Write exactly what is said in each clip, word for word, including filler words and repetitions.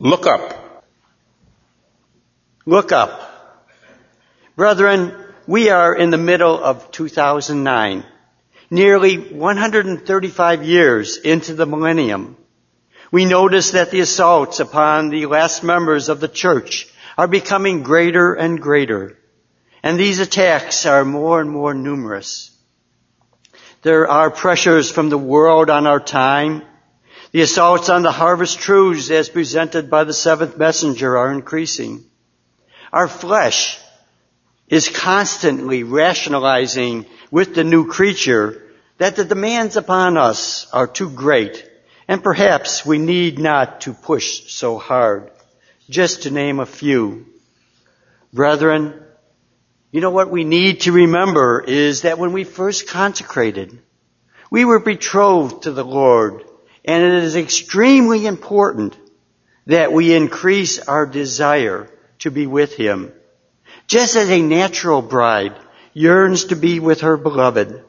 Look up. Look up. Brethren, we are in the middle of two thousand nine, nearly one hundred thirty-five years into the millennium. We notice that the assaults upon the last members of the church are becoming greater and greater, and these attacks are more and more numerous. There are pressures from the world on our time. The assaults on the harvest truths as presented by the seventh messenger are increasing. Our flesh is constantly rationalizing with the new creature that the demands upon us are too great, and perhaps we need not to push so hard. Just to name a few. Brethren, you know what we need to remember is that when we first consecrated, we were betrothed to the Lord, and it is extremely important that we increase our desire to be with Him, just as a natural bride yearns to be with her beloved.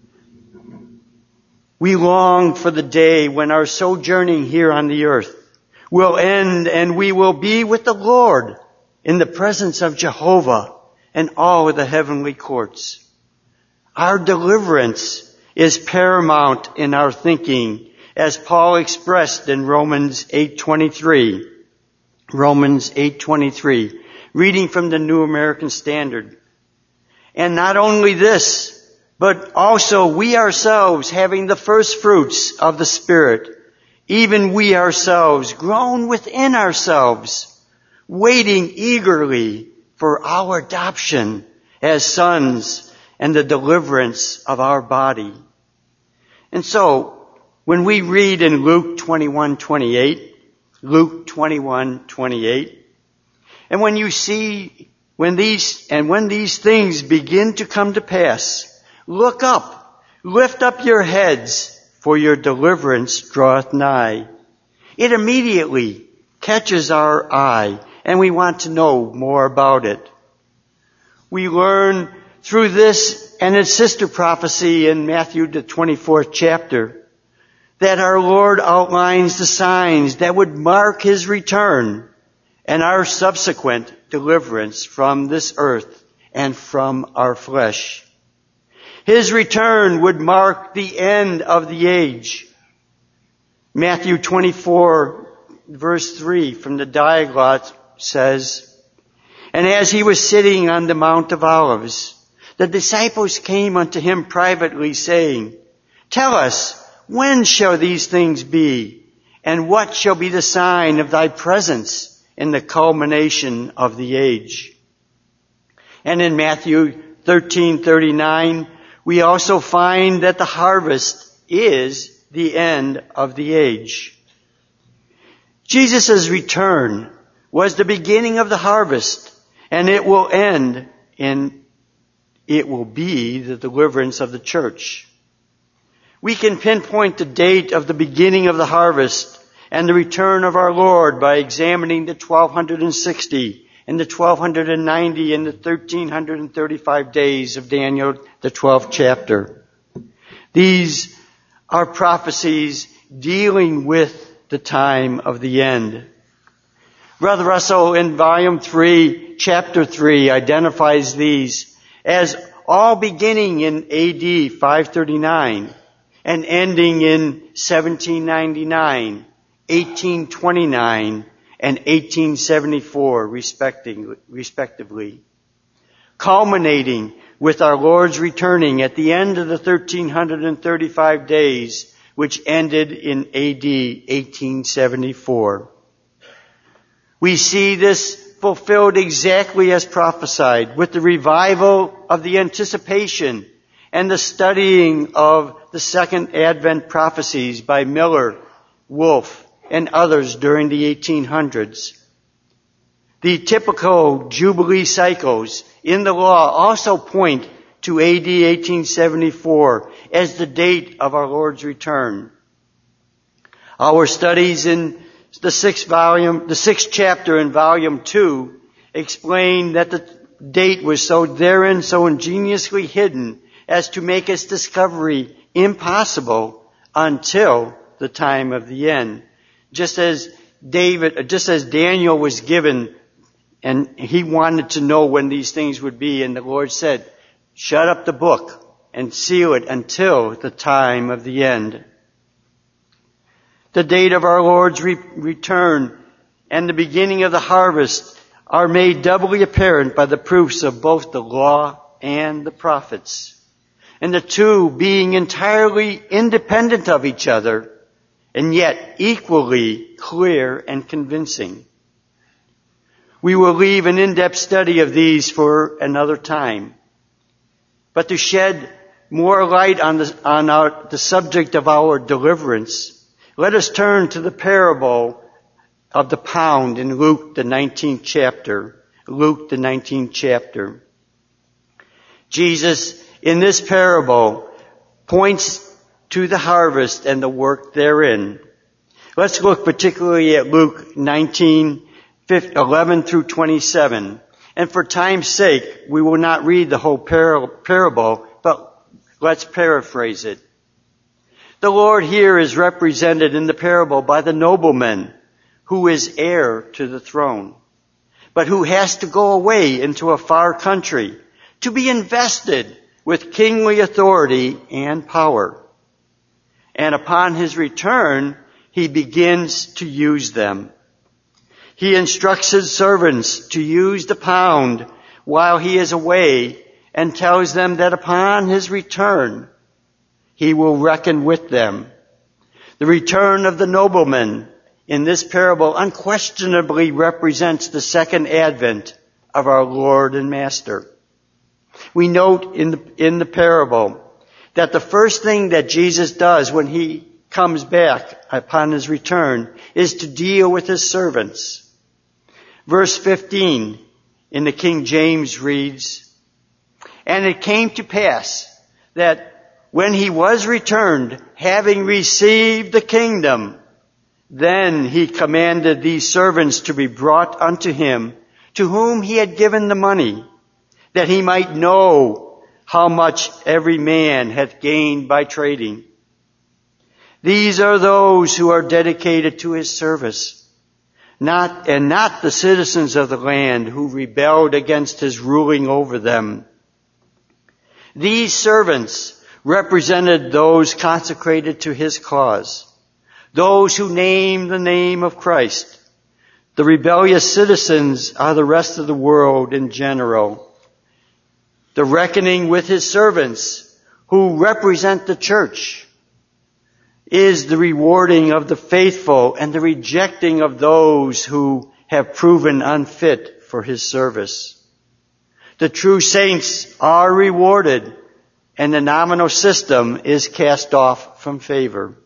We long for the day when our sojourning here on the earth will end and we will be with the Lord in the presence of Jehovah and all of the heavenly courts. Our deliverance is paramount in our thinking, as Paul expressed in Romans eight twenty-three. Romans eight twenty-three, reading from the New American Standard. And not only this, but also we ourselves having the first fruits of the Spirit, even we ourselves grown within ourselves, waiting eagerly for our adoption as sons and the deliverance of our body. And so, when we read in Luke twenty-one twenty-eight, Luke twenty-one twenty-eight, and when you see, when these, and when these things begin to come to pass, look up, lift up your heads, for your deliverance draweth nigh. It immediately catches our eye, and we want to know more about it. We learn through this and its sister prophecy in Matthew, the twenty-fourth chapter, that our Lord outlines the signs that would mark His return and our subsequent deliverance from this earth and from our flesh. His return would mark the end of the age. Matthew twenty-four, verse three from the Dialogue says, "And as He was sitting on the Mount of Olives, the disciples came unto Him privately, saying, Tell us, when shall these things be? And what shall be the sign of Thy presence in the culmination of the age?" And in Matthew thirteen thirty-nine, we also find that the harvest is the end of the age. Jesus' return was the beginning of the harvest, and it will end in, it will be the deliverance of the church. We can pinpoint the date of the beginning of the harvest and the return of our Lord by examining the twelve sixty and the twelve ninety and the thirteen thirty-five days of Daniel, the twelfth chapter. These are prophecies dealing with the time of the end. Brother Russell in volume three, chapter three, identifies these as all beginning in A D five thirty-nine and ending in seventeen ninety-nine, eighteen twenty-nine, and eighteen seventy-four, respectively, culminating with our Lord's returning at the end of the thirteen thirty-five days, which ended in A D eighteen seventy-four. We see this fulfilled exactly as prophesied, with the revival of the anticipation and the studying of the Second Advent prophecies by Miller, Wolfe, and others during the eighteen hundreds. The typical Jubilee cycles in the law also point to A D eighteen seventy-four as the date of our Lord's return. Our studies in the sixth volume, the sixth chapter in volume two explain that the date was so therein so ingeniously hidden as to make its discovery impossible until the time of the end. Just as David, just as Daniel was given, and he wanted to know when these things would be, and the Lord said, shut up the book and seal it until the time of the end. The date of our Lord's re- return and the beginning of the harvest are made doubly apparent by the proofs of both the law and the prophets, and the two being entirely independent of each other, and yet equally clear and convincing. We will leave an in-depth study of these for another time. But to shed more light on the, on our, the subject of our deliverance, let us turn to the parable of the pound in Luke, the nineteenth chapter. Luke, the nineteenth chapter. Jesus, in this parable, points to the harvest and the work therein. Let's look particularly at Luke nineteen, eleven through twenty-seven. And for time's sake, we will not read the whole parable, but let's paraphrase it. The Lord here is represented in the parable by the nobleman who is heir to the throne, but who has to go away into a far country to be invested with kingly authority and power. And upon his return, he begins to use them. He instructs his servants to use the pound while he is away and tells them that upon his return, he will reckon with them. The return of the nobleman in this parable unquestionably represents the second advent of our Lord and Master. We note in the, in the parable that the first thing that Jesus does when he comes back upon his return is to deal with his servants. Verse fifteen in the King James reads, "And it came to pass that when he was returned, having received the kingdom, then he commanded these servants to be brought unto him, to whom he had given the money, that he might know how much every man hath gained by trading. These are those who are dedicated to his service, not and not the citizens of the land who rebelled against his ruling over them. These servants represented those consecrated to his cause, those who name the name of Christ. The rebellious citizens are the rest of the world in general. The reckoning with his servants, who represent the church, is the rewarding of the faithful and the rejecting of those who have proven unfit for his service. The true saints are rewarded, and the nominal system is cast off from favor.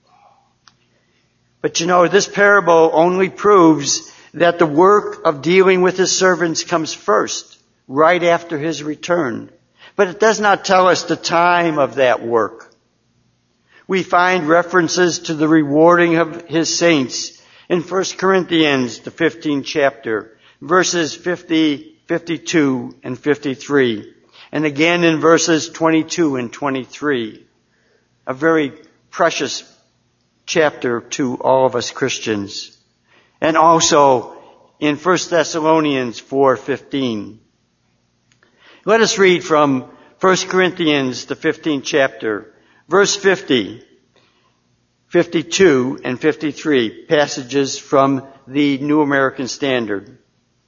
But you know, this parable only proves that the work of dealing with his servants comes first, right after his return. But it does not tell us the time of that work. We find references to the rewarding of his saints in First Corinthians, the fifteenth chapter, verses fifty, fifty-two, and fifty-three. And again in verses twenty-two and twenty-three. A very precious chapter to all of us Christians. And also in First Thessalonians four fifteen. Let us read from First Corinthians, the fifteenth chapter, verse fifty, fifty-two, and fifty-three, passages from the New American Standard.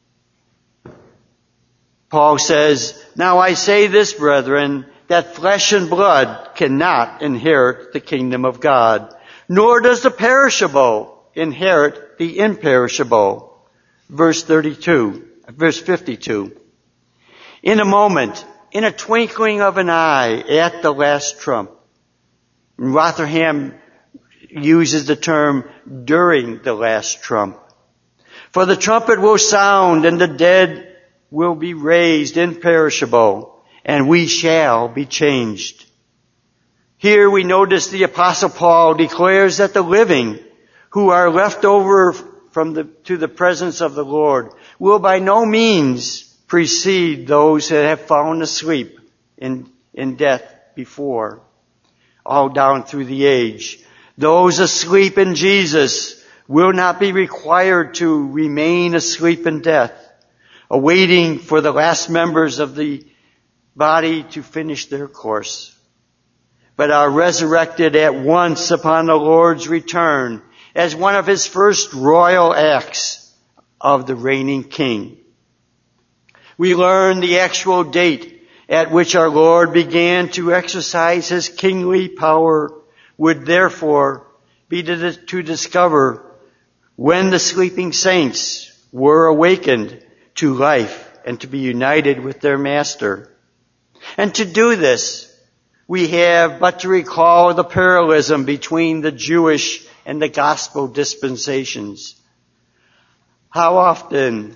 Paul says, "Now I say this, brethren, that flesh and blood cannot inherit the kingdom of God, nor does the perishable inherit the imperishable." Verse thirty-two, verse fifty-two. "In a moment, in a twinkling of an eye, at the last trump." Rotherham uses the term during the last trump. "For the trumpet will sound, and the dead will be raised imperishable, and we shall be changed." Here we notice the Apostle Paul declares that the living who are left over from the, to the presence of the Lord will by no means precede those that have fallen asleep in, in death before, all down through the age. Those asleep in Jesus will not be required to remain asleep in death, awaiting for the last members of the body to finish their course, but are resurrected at once upon the Lord's return as one of his first royal acts of the reigning king. We learn the actual date at which our Lord began to exercise his kingly power would therefore be to, to discover when the sleeping saints were awakened to life and to be united with their master. And to do this, we have but to recall the parallelism between the Jewish and the gospel dispensations. How often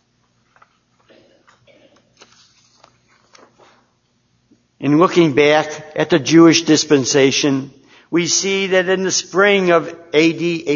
in looking back at the Jewish dispensation, we see that in the spring of A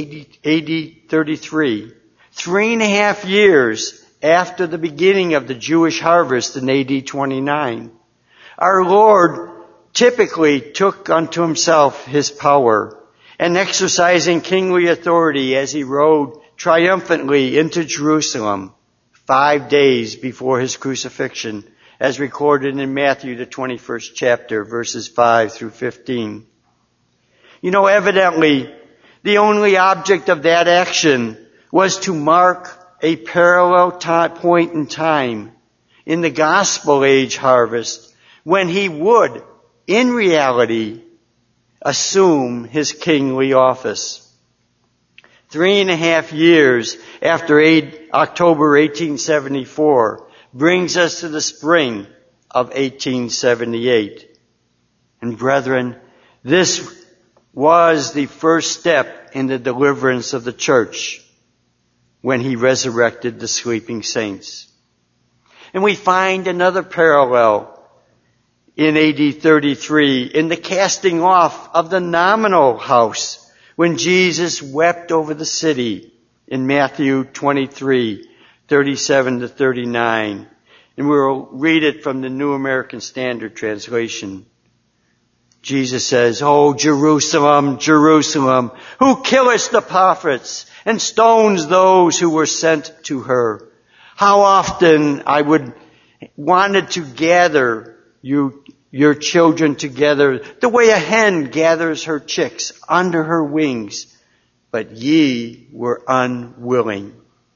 D thirty-three, three and a half years after the beginning of the Jewish harvest in A D twenty-nine, our Lord typically took unto himself his power and exercising kingly authority as he rode triumphantly into Jerusalem five days before his crucifixion, as recorded in Matthew, the twenty-first chapter, verses five through fifteen. You know, evidently, the only object of that action was to mark a parallel time, point in time in the gospel age harvest when he would, in reality, assume his kingly office. Three and a half years after October eighteen seventy-four brings us to the spring of eighteen seventy-eight. And brethren, this was the first step in the deliverance of the church when he resurrected the sleeping saints. And we find another parallel in A D thirty-three in the casting off of the nominal house when Jesus wept over the city in Matthew twenty-three, thirty-seven to thirty-nine. And we'll read it from the New American Standard Translation. Jesus says, "O Jerusalem, Jerusalem, who killest the prophets and stones those who were sent to her. How often I would wanted to gather you, your children together, the way a hen gathers her chicks under her wings, but ye were unwilling.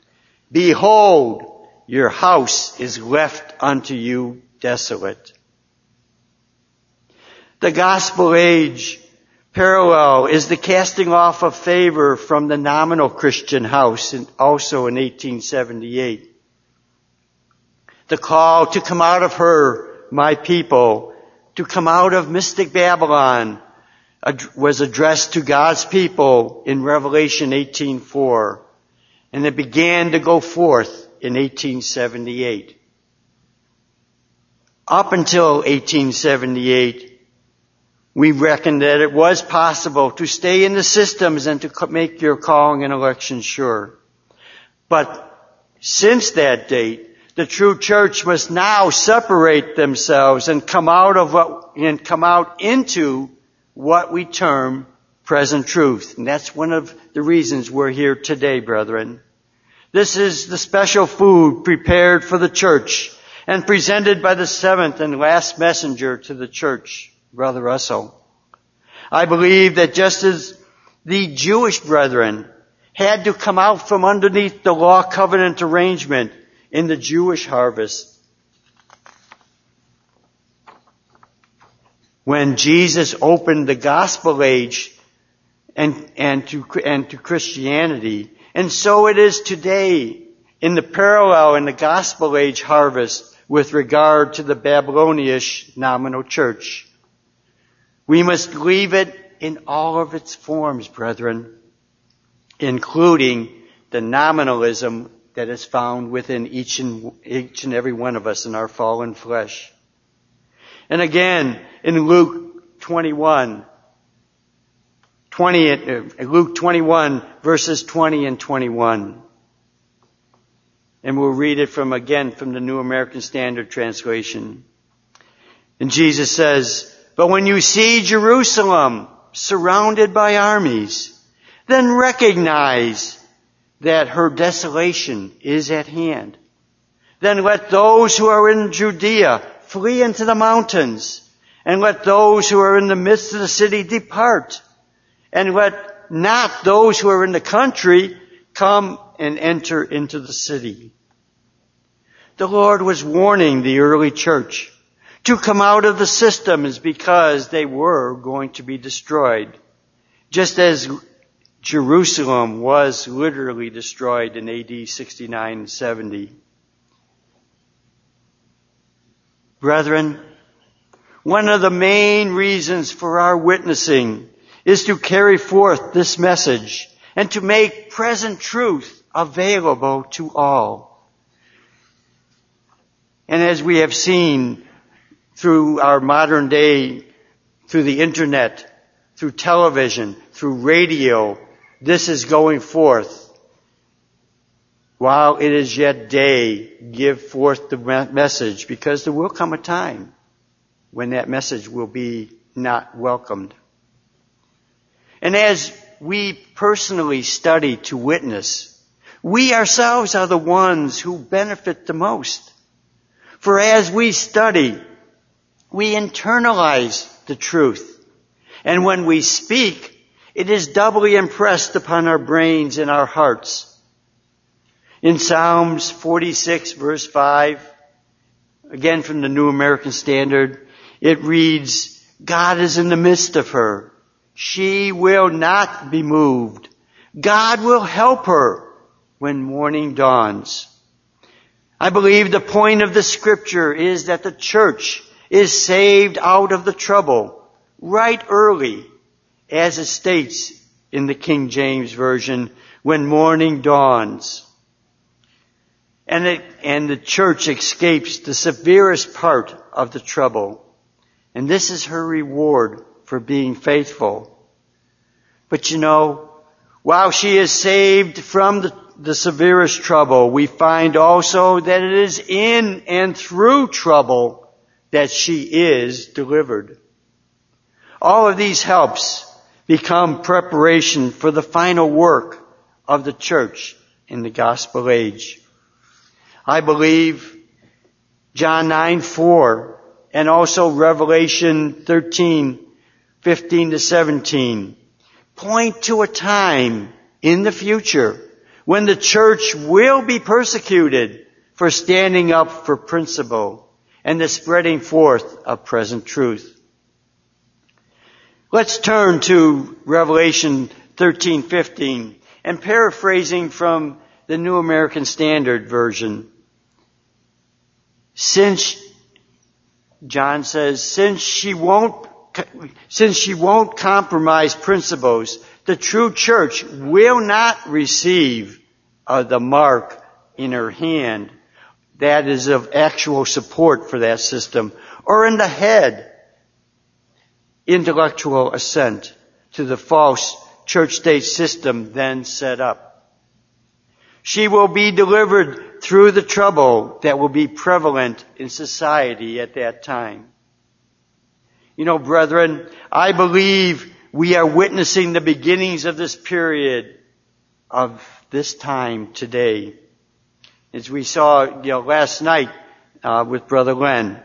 Behold, your house is left unto you desolate." The gospel age parallel is the casting off of favor from the nominal Christian house, and also in eighteen seventy-eight. The call to come out of her, my people, to come out of mystic Babylon, was addressed to God's people in Revelation eighteen four, and it began to go forth in eighteen seventy-eight. Up until eighteen seventy-eight, we reckon that it was possible to stay in the systems and to make your calling and election sure. But since that date, the true church must now separate themselves and come out of what, and come out into what we term present truth. And that's one of the reasons we're here today, brethren. This is the special food prepared for the church and presented by the seventh and last messenger to the church, Brother Russell. I believe that just as the Jewish brethren had to come out from underneath the law covenant arrangement in the Jewish harvest, when Jesus opened the gospel age and, and to, and to Christianity, and so it is today in the parallel in the gospel age harvest with regard to the Babylonish nominal church. We must leave it in all of its forms, brethren, including the nominalism that is found within each and, each and every one of us in our fallen flesh. And again, in Luke twenty-one, twenty, Luke twenty-one, verses twenty and twenty-one. And we'll read it from, again, from the New American Standard Translation. And Jesus says, "But when you see Jerusalem surrounded by armies, then recognize that her desolation is at hand. Then let those who are in Judea flee into the mountains, and let those who are in the midst of the city depart, and let not those who are in the country come and enter into the city. The Lord was warning the early church to come out of the systems because they were going to be destroyed, just as Jerusalem was literally destroyed in A D sixty-nine and seventy. Brethren, one of the main reasons for our witnessing is to carry forth this message and to make present truth available to all. And as we have seen through our modern day, through the internet, through television, through radio, this is going forth. While it is yet day, give forth the message, because there will come a time when that message will be not welcomed. And as we personally study to witness, we ourselves are the ones who benefit the most. For as we study, we internalize the truth. And when we speak, it is doubly impressed upon our brains and our hearts. In Psalms forty-six, verse five, again from the New American Standard, it reads, God is in the midst of her. She will not be moved. God will help her when morning dawns. I believe the point of the scripture is that the church is saved out of the trouble right early, as it states in the King James Version, when morning dawns. And, it, and the church escapes the severest part of the trouble. And this is her reward for being faithful. But you know, while she is saved from the, the severest trouble, we find also that it is in and through trouble that she is delivered. All of these helps become preparation for the final work of the church in the gospel age. I believe John nine four and also Revelation thirteen fifteen to seventeen point to a time in the future when the church will be persecuted for standing up for principle and the spreading forth of present truth. Let's turn to Revelation thirteen fifteen and paraphrasing from the New American Standard Version. Since, John says, since she won't, since she won't compromise principles, the true church will not receive uh, the mark in her hand that is of actual support for that system, or in the head, intellectual assent to the false church-state system then set up. She will be delivered through the trouble that will be prevalent in society at that time. You know, brethren, I believe we are witnessing the beginnings of this period of this time today. As we saw, you know, last night uh, with Brother Len.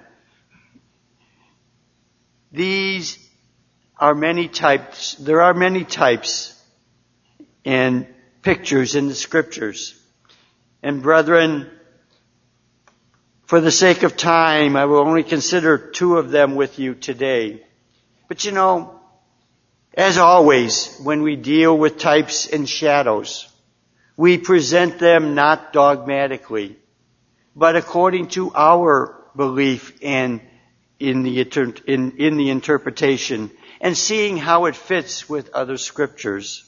These are many types, there are many types and pictures in the scriptures. And brethren, for the sake of time, I will only consider two of them with you today. But you know, as always, when we deal with types and shadows, we present them not dogmatically, but according to our belief and in the, in, in the interpretation, and seeing how it fits with other scriptures.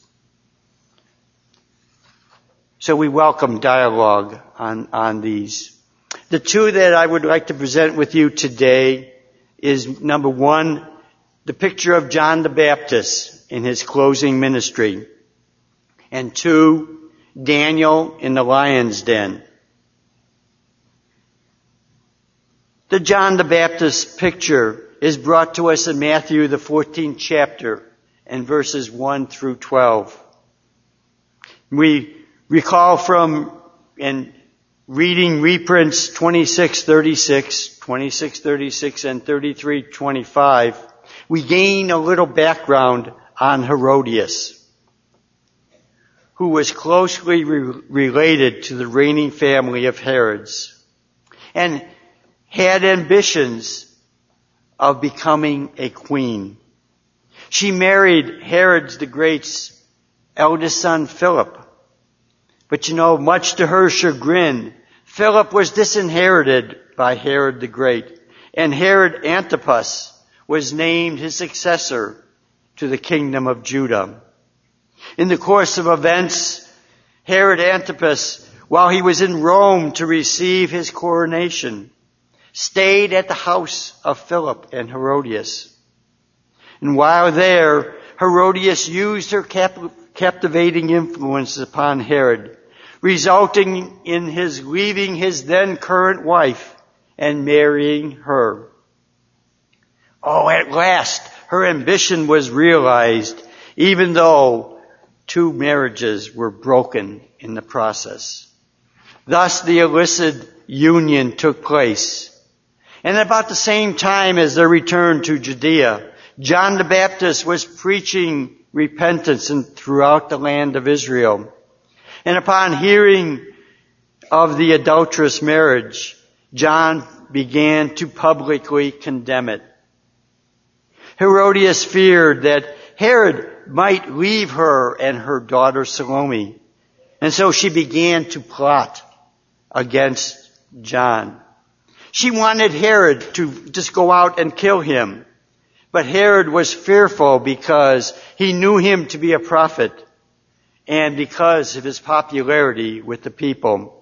So we welcome dialogue on, on these. The two that I would like to present with you today is, number one, the picture of John the Baptist in his closing ministry. And two, Daniel in the lion's den. The John the Baptist picture is brought to us in Matthew, the fourteenth chapter, and verses one through twelve. We recall from and reading reprints twenty-six thirty-six, twenty-six thirty-six, and thirty-three twenty-five, we gain a little background on Herodias, who was closely re- related to the reigning family of Herods and had ambitions of becoming a queen. She married Herod the Great's eldest son, Philip. But you know, much to her chagrin, Philip was disinherited by Herod the Great, and Herod Antipas was named his successor to the kingdom of Judah. In the course of events, Herod Antipas, while he was in Rome to receive his coronation, stayed at the house of Philip and Herodias. And while there, Herodias used her cap- captivating influence upon Herod, resulting in his leaving his then current wife and marrying her. Oh, at last, her ambition was realized, even though two marriages were broken in the process. Thus, the illicit union took place. And about the same time as their return to Judea, John the Baptist was preaching repentance throughout the land of Israel. And upon hearing of the adulterous marriage, John began to publicly condemn it. Herodias feared that Herod might leave her and her daughter Salome, and so she began to plot against John. She wanted Herod to just go out and kill him, but Herod was fearful because he knew him to be a prophet and because of his popularity with the people.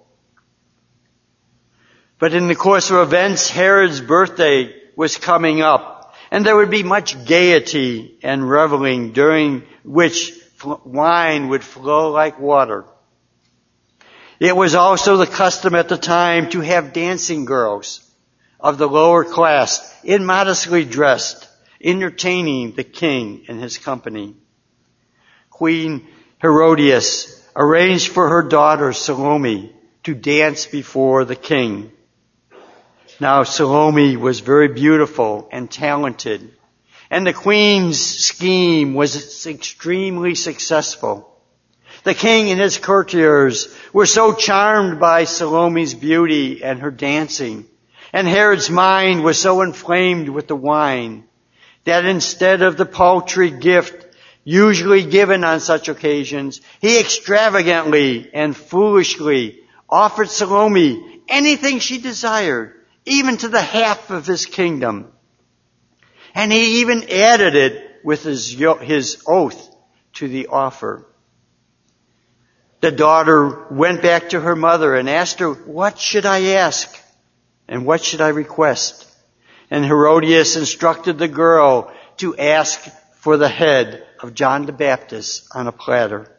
But in the course of events, Herod's birthday was coming up, and there would be much gaiety and reveling, during which wine would flow like water. It was also the custom at the time to have dancing girls of the lower class, immodestly dressed, entertaining the king and his company. Queen Herodias arranged for her daughter Salome to dance before the king. Now Salome was very beautiful and talented, and the queen's scheme was extremely successful. The king and his courtiers were so charmed by Salome's beauty and her dancing, and Herod's mind was so inflamed with the wine, that instead of the paltry gift usually given on such occasions, he extravagantly and foolishly offered Salome anything she desired, even to the half of his kingdom. And he even added it with his, his oath to the offer. The daughter went back to her mother and asked her, "What should I ask? And what should I request?" And Herodias instructed the girl to ask for the head of John the Baptist on a platter.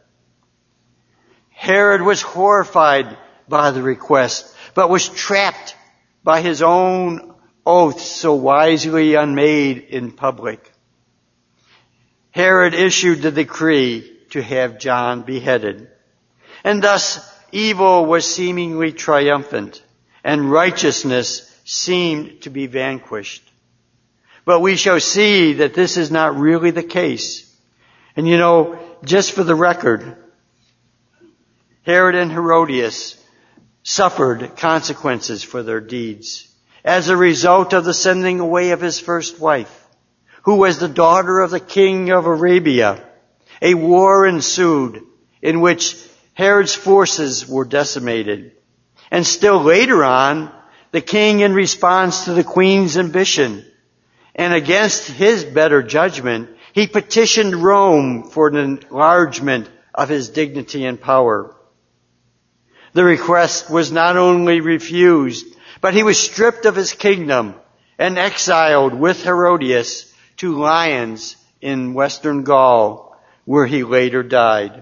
Herod was horrified by the request, but was trapped by his own oath so wisely unmade in public. Herod issued the decree to have John beheaded. And thus evil was seemingly triumphant, and righteousness seemed to be vanquished. But we shall see that this is not really the case. And you know, just for the record, Herod and Herodias suffered consequences for their deeds as a result of the sending away of his first wife, who was the daughter of the king of Arabia. A war ensued in which Herod's forces were decimated. And still later on, the king, in response to the queen's ambition and against his better judgment, he petitioned Rome for an enlargement of his dignity and power. The request was not only refused, but he was stripped of his kingdom and exiled with Herodias to Lyons in western Gaul, where he later died.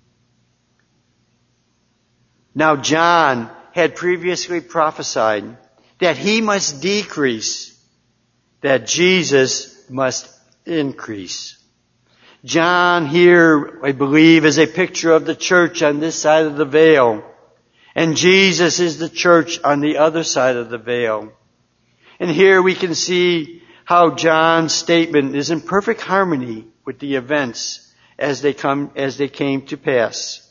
Now John had previously prophesied that he must decrease, that Jesus must increase. John here, I believe, is a picture of the church on this side of the veil. And Jesus is the church on the other side of the veil. And here we can see how John's statement is in perfect harmony with the events as they come, as they came to pass.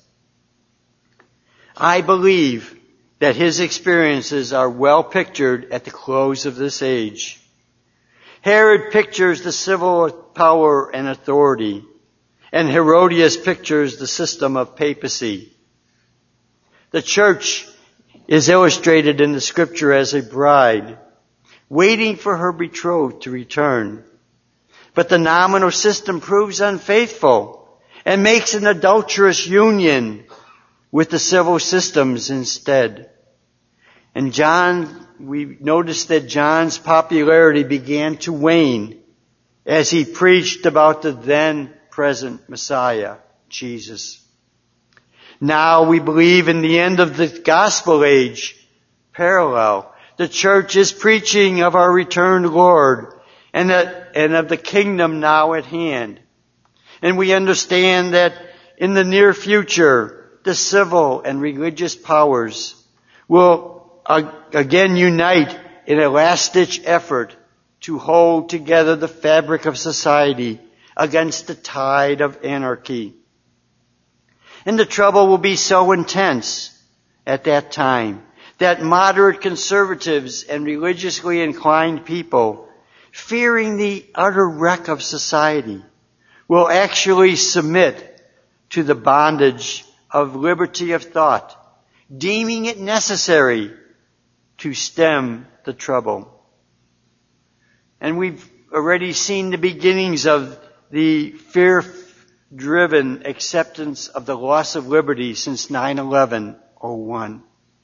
I believe that his experiences are well pictured at the close of this age. Herod pictures the civil power and authority, and Herodias pictures the system of papacy. The church is illustrated in the scripture as a bride, waiting for her betrothed to return. But the nominal system proves unfaithful and makes an adulterous union with the civil systems instead. And John, we noticed that John's popularity began to wane as he preached about the then present Messiah, Jesus. Now we believe in the end of the gospel age, parallel. The church is preaching of our returned Lord and, that, and of the kingdom now at hand. And we understand that in the near future, the civil and religious powers will uh, again unite in a last-ditch effort to hold together the fabric of society against the tide of anarchy. And the trouble will be so intense at that time that moderate conservatives and religiously inclined people, fearing the utter wreck of society, will actually submit to the bondage of liberty of thought, deeming it necessary to stem the trouble. And we've already seen the beginnings of the fear-driven acceptance of the loss of liberty since nine eleven oh one.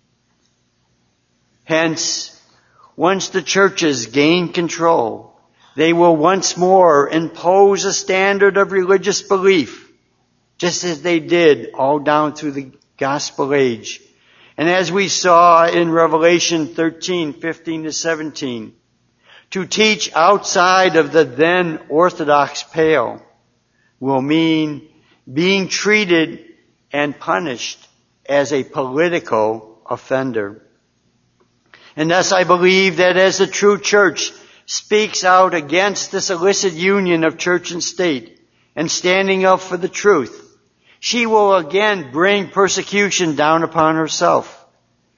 Hence, once the churches gain control, they will once more impose a standard of religious belief, just as they did all down through the gospel age. And as we saw in Revelation thirteen, fifteen to seventeen, to teach outside of the then orthodox pale will mean being treated and punished as a political offender. And thus I believe that as the true church speaks out against this illicit union of church and state and standing up for the truth, she will again bring persecution down upon herself,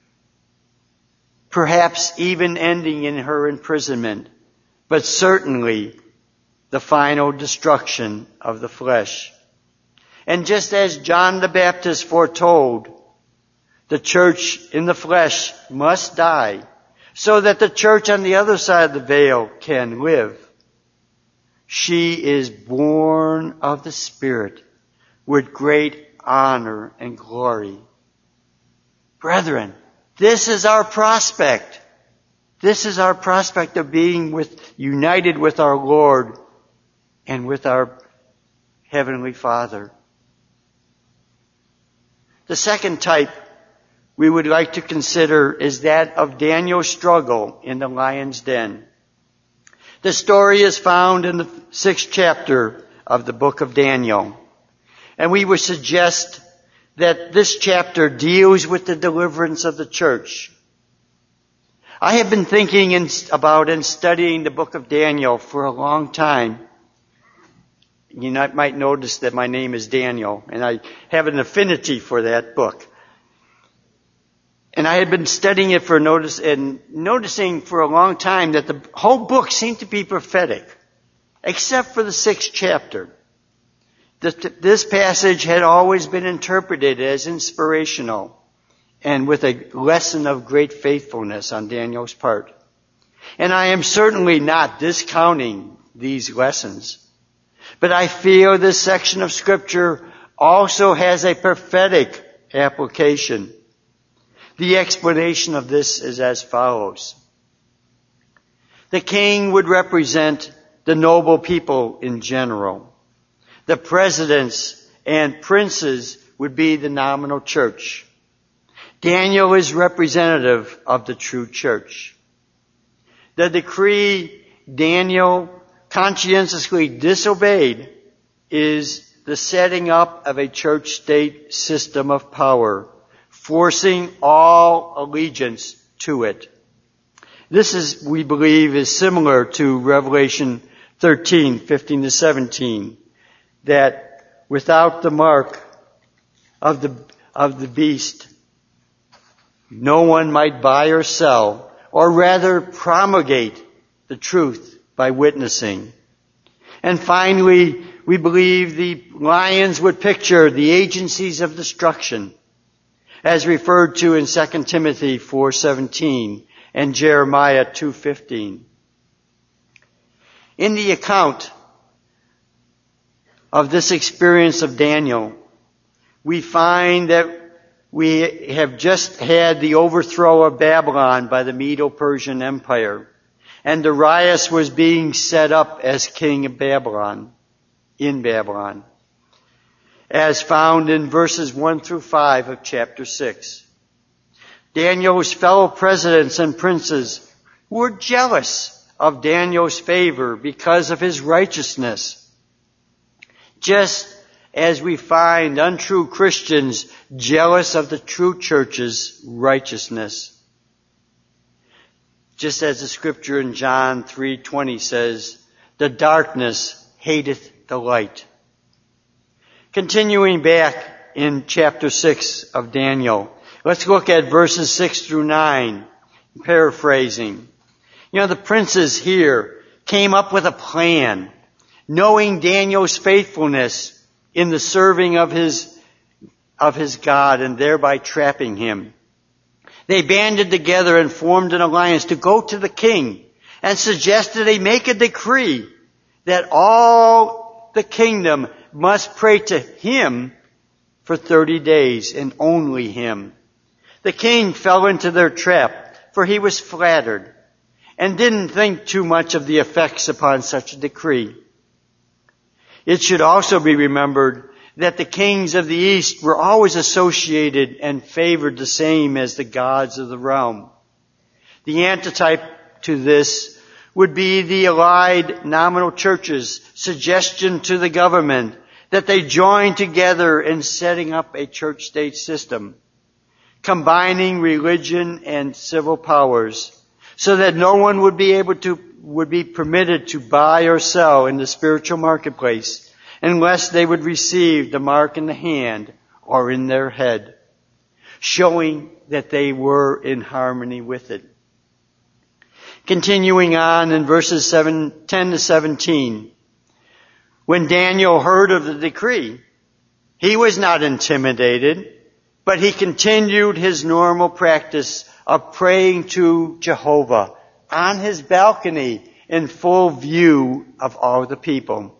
perhaps even ending in her imprisonment, but certainly the final destruction of the flesh. And just as John the Baptist foretold, the church in the flesh must die so that the church on the other side of the veil can live. She is born of the Spirit with great honor and glory. Brethren, this is our prospect. This is our prospect of being with, united with our Lord and with our Heavenly Father. The second type we would like to consider is that of Daniel's struggle in the lion's den. The story is found in the sixth chapter of the book of Daniel. And we would suggest that this chapter deals with the deliverance of the church. I have been thinking in, about and studying the book of Daniel for a long time. You might notice that my name is Daniel, and I have an affinity for that book. And I had been studying it for notice and noticing for a long time that the whole book seemed to be prophetic, except for the sixth chapter. This passage had always been interpreted as inspirational and with a lesson of great faithfulness on Daniel's part. And I am certainly not discounting these lessons, but I feel this section of Scripture also has a prophetic application. The explanation of this is as follows. The king would represent the noble people in general. The presidents and princes would be the nominal church. Daniel is representative of the true church. The decree Daniel conscientiously disobeyed is the setting up of a church-state system of power, forcing all allegiance to it. This is, we believe, is similar to Revelation thirteen, fifteen to seventeen, that without the mark of the, of the beast, no one might buy or sell, or rather promulgate the truth by witnessing. And finally, we believe the lions would picture the agencies of destruction, as referred to in Second Timothy four seventeen and Jeremiah two fifteen. In the account of this experience of Daniel, we find that we have just had the overthrow of Babylon by the Medo-Persian Empire, and Darius was being set up as king of Babylon, in Babylon, as found in verses one through five of chapter six. Daniel's fellow presidents and princes were jealous of Daniel's favor because of his righteousness, just as we find untrue Christians jealous of the true church's righteousness. Just as the scripture in John three twenty says, the darkness hateth the light. Continuing back in chapter six of Daniel, let's look at verses six through nine, paraphrasing. You know, the princes here came up with a plan, knowing Daniel's faithfulness in the serving of his, of his God, and thereby trapping him. They banded together and formed an alliance to go to the king and suggested they make a decree that all the kingdom must pray to him for thirty days, and only him. The king fell into their trap, for he was flattered and didn't think too much of the effects upon such a decree. It should also be remembered that the kings of the East were always associated and favored the same as the gods of the realm. The antitype to this would be the allied nominal churches' suggestion to the government that they join together in setting up a church-state system, combining religion and civil powers, so that no one would be able to, would be permitted to buy or sell in the spiritual marketplace unless they would receive the mark in the hand or in their head, showing that they were in harmony with it. Continuing on in verses seven, ten to seventeen, when Daniel heard of the decree, he was not intimidated, but he continued his normal practice of praying to Jehovah on his balcony in full view of all the people.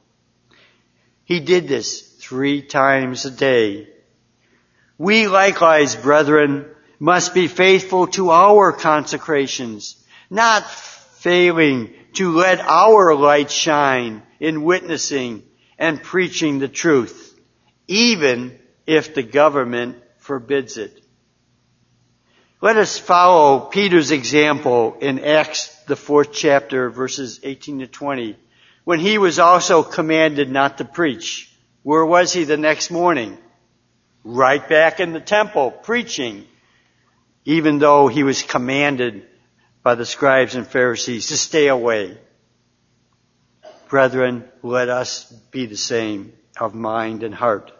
He did this three times a day. We likewise, brethren, must be faithful to our consecrations, not failing to let our light shine in witnessing and preaching the truth, even if the government forbids it. Let us follow Peter's example in Acts, the fourth chapter, verses eighteen to twenty, when he was also commanded not to preach. Where was he the next morning? Right back in the temple, preaching, even though he was commanded by the scribes and Pharisees to stay away. Brethren, let us be the same of mind and heart.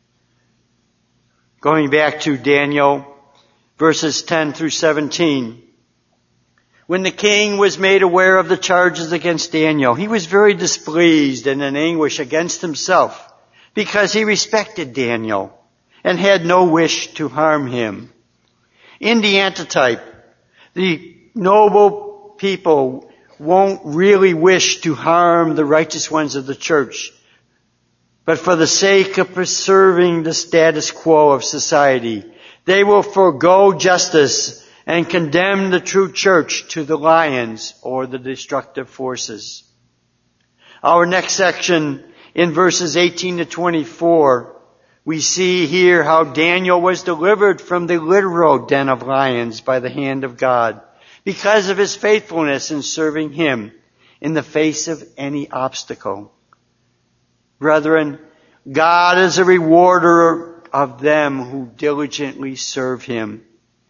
Going back to Daniel, verses ten through seventeen. When the king was made aware of the charges against Daniel, he was very displeased and in anguish against himself, because he respected Daniel and had no wish to harm him. In the antitype, the noble people won't really wish to harm the righteous ones of the church, but for the sake of preserving the status quo of society, they will forego justice and condemn the true church to the lions or the destructive forces. Our next section, in verses eighteen to twenty-four, we see here how Daniel was delivered from the literal den of lions by the hand of God because of his faithfulness in serving him in the face of any obstacle. Brethren, God is a rewarder of them who diligently serve Him.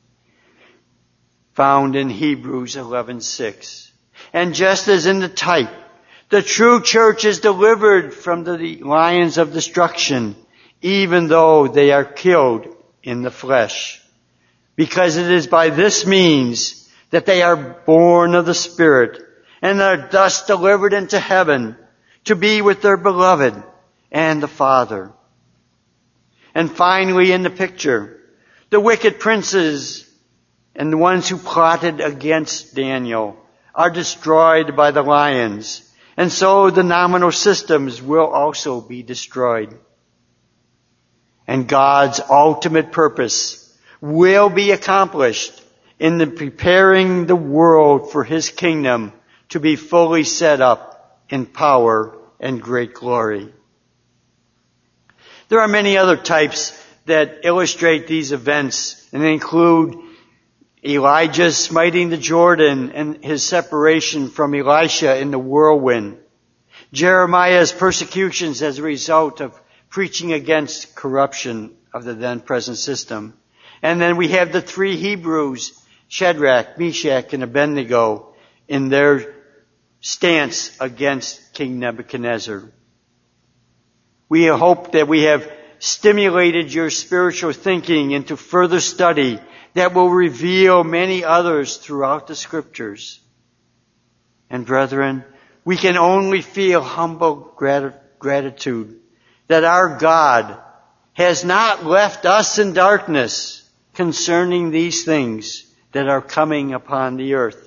Found in Hebrews eleven six. And just as in the type, the true church is delivered from the lions of destruction, even though they are killed in the flesh. Because it is by this means that they are born of the Spirit, and are thus delivered into heaven to be with their beloved and the Father. And finally in the picture, the wicked princes and the ones who plotted against Daniel are destroyed by the lions, and so the nominal systems will also be destroyed. And God's ultimate purpose will be accomplished in the preparing the world for His kingdom to be fully set up in power and great glory. There are many other types that illustrate these events, and they include Elijah smiting the Jordan and his separation from Elisha in the whirlwind, Jeremiah's persecutions as a result of preaching against corruption of the then present system. And then we have the three Hebrews, Shadrach, Meshach, and Abednego, in their stance against King Nebuchadnezzar. We hope that we have stimulated your spiritual thinking into further study that will reveal many others throughout the Scriptures. And brethren, we can only feel humble grat- gratitude that our God has not left us in darkness concerning these things that are coming upon the earth.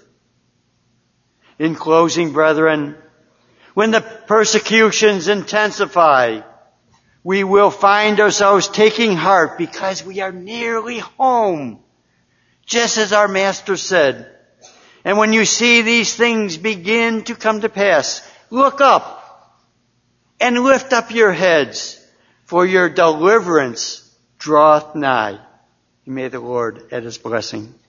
In closing, brethren, when the persecutions intensify, we will find ourselves taking heart because we are nearly home, just as our Master said. And when you see these things begin to come to pass, look up and lift up your heads, for your deliverance draweth nigh. May the Lord add His blessing.